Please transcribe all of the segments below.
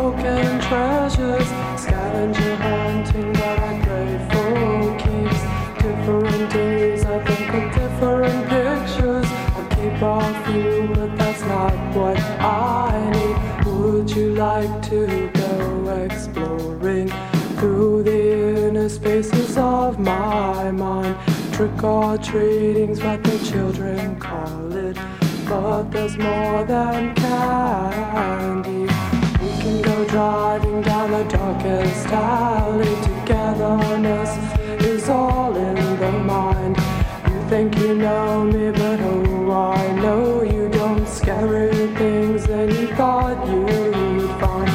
broken treasures, scavenger hunting that I crave for keeps. Different days I think of different pictures. I keep off you, but that's not what I need. Would you like to go exploring through the inner spaces of my mind? Trick or treating's what the children call it, but there's more than candy. We can go driving down the darkest alley. Togetherness is all in the mind. You think you know me, but oh, I know you don't. Scary things than you thought you'd find.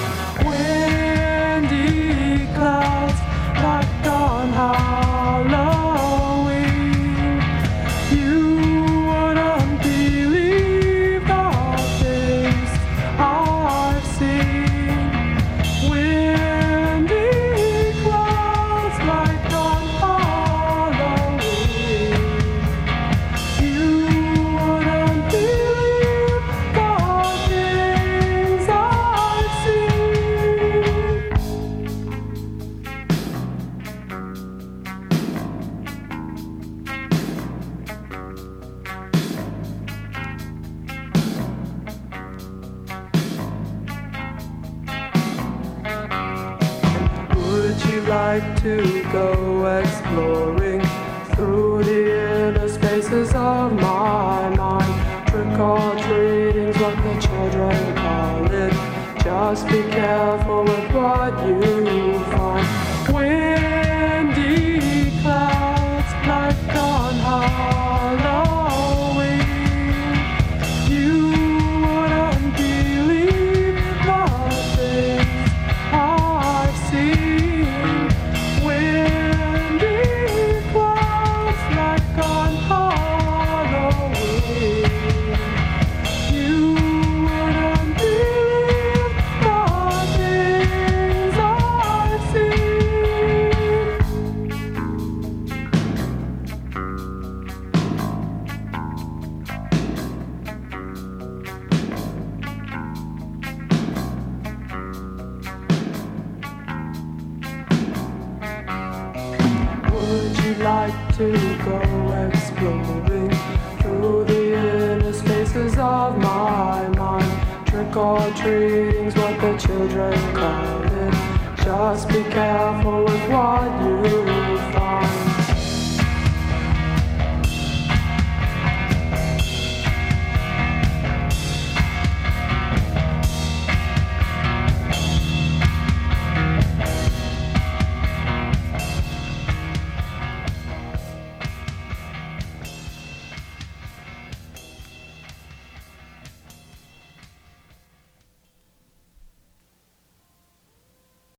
Windy clouds like on Halloween. You wouldn't believe the things I've seen. Windy clouds like on Halloween. You wouldn't believe the things I've seen. Would you like to go exploring through the inner spaces of my mind? Trick or treating's what the children call it. Just be careful with what you find. Windy clouds like on Halloween. You wouldn't believe the things I've seen. Windy clouds like on Halloween. You wouldn't believe the things I've seen. Would you like to go exploring through the inner spaces of my mind? Trick or treating's what the children call it. Just be careful with what you